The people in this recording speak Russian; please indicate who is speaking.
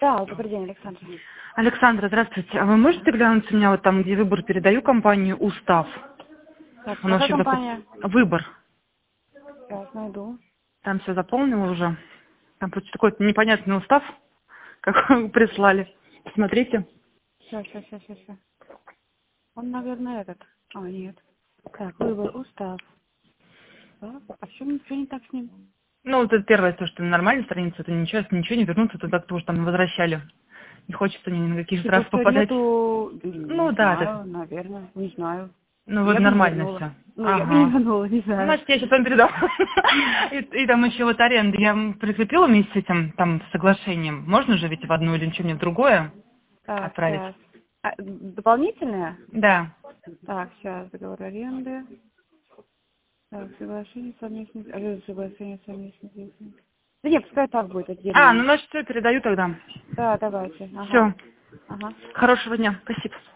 Speaker 1: Да, добрый день, Александр.
Speaker 2: Александра, здравствуйте. А вы можете глянуть у меня вот там, где выбор, передаю компанию «Устав»?
Speaker 1: Так,
Speaker 2: Он
Speaker 1: какая
Speaker 2: вообще такой...
Speaker 1: компания?
Speaker 2: Выбор.
Speaker 1: Сейчас найду.
Speaker 2: Там все заполнила уже. Там какой-то непонятный устав, как вы прислали. Смотрите.
Speaker 1: Сейчас. Он, наверное, этот. А, нет. Так, выбор, устав. Так, а что не так с ним?
Speaker 2: Ну, вот это первое, то, что на нормальной странице, это ничего не вернуться туда, потому что там возвращали. Не хочется ни на какие
Speaker 1: Типа,
Speaker 2: штрафы
Speaker 1: что
Speaker 2: попадать.
Speaker 1: нету, не
Speaker 2: Ну, да, это...
Speaker 1: знаю, наверное, не знаю.
Speaker 2: Ну, вот
Speaker 1: Я бы не
Speaker 2: нормально
Speaker 1: вернула.
Speaker 2: все.
Speaker 1: Ну, я бы не
Speaker 2: Ага.
Speaker 1: вернула, не
Speaker 2: Ну,
Speaker 1: знаю.
Speaker 2: значит, я сейчас вам передам. И там еще вот аренда. Я прикрепила вместе с этим там соглашением. Можно же ведь в одно или ничего мне в другое
Speaker 1: Так,
Speaker 2: отправить?
Speaker 1: сейчас. А, дополнительное?
Speaker 2: Да.
Speaker 1: Так, сейчас, договор аренды. Так, соглашение совместных, соглашение совместных действий. Да нет, пускай так будет
Speaker 2: А, ну
Speaker 1: отдельно.
Speaker 2: значит, все, передаю тогда.
Speaker 1: Да, давайте. Ага.
Speaker 2: Все.
Speaker 1: Ага.
Speaker 2: Хорошего дня. Спасибо.